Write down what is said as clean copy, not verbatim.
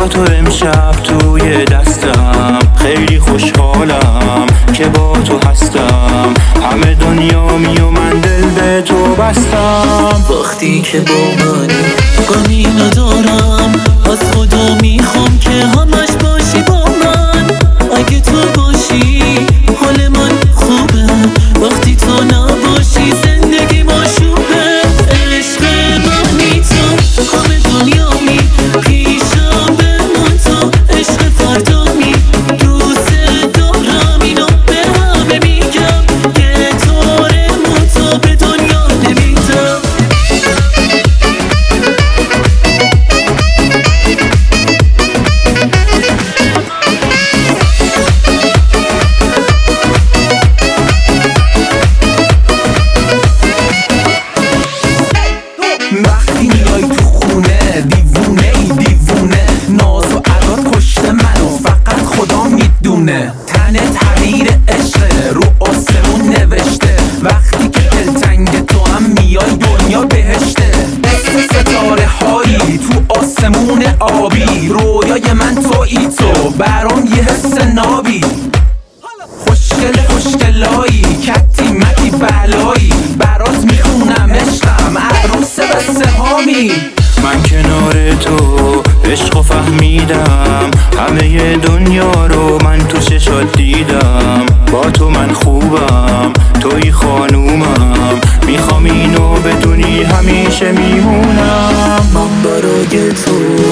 با تو امشب توی دستم، خیلی خوشحالم که با تو هستم. همه دنیامی و من دل به تو بستم. وقتی که با منی غمی ندارم، از خدا میخوام که همش باشی با من. اگه تو باشی حال من خوبه، وقتی تو نباشی زندگی مشوبه. عشق منی تو، همه دنیامی پیشم بمون تو. عشق فردامی دوست دارم، اینو به همه میگم که طورمون تو به دنیا نمیدم. وقتی میای تو خونه دیوونه ای دیوونه، ناز و عداد کشته منو فقط خدا میدونه. تنت حریر عشقه رو آسمون نوشته، وقتی که دلتنگ تو هم میای دنیا بهشته. مثل ستاره هایی تو آسمون آبی، رویای من تویی تو، برام یه حس نابی. خوشگل خوشگلایی کتی متی بلایی، برات میخونم عشقم عروس قصه هامی. من کنار تو عشق و فهمیدم، همه دنیا رو من تو چشات دیدم. با تو من خوبم، توی خانومم، میخوام اینو بدونی همیشه میمونم. من برای تو